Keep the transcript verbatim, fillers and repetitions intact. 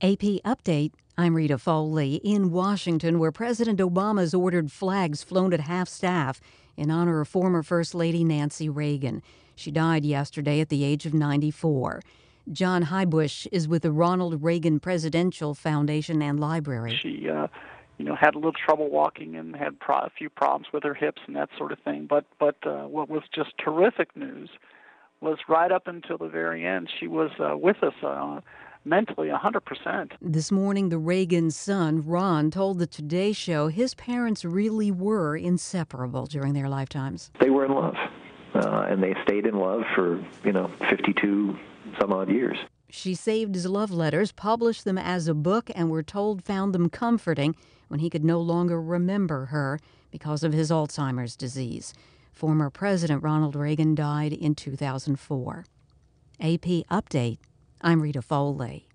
A P Update. I'm Rita Foley. In Washington, where President Obama's ordered flags flown at half-staff in honor of former First Lady Nancy Reagan. She died yesterday at the age of ninety-four. John Hybush is with the Ronald Reagan Presidential Foundation and Library. She, uh, you know, had a little trouble walking and had pro- a few problems with her hips and that sort of thing. But, but uh, what was just terrific news was right up until the very end, she was uh, with us uh, mentally one hundred percent. This morning, the Reagan son, Ron, told the Today Show his parents really were inseparable during their lifetimes. They were in love, uh, and they stayed in love for, you know, fifty-two some odd years. She saved his love letters, published them as a book, and we're told found them comforting when he could no longer remember her because of his Alzheimer's disease. Former President Ronald Reagan died in two thousand four. A P Update. I'm Rita Foley.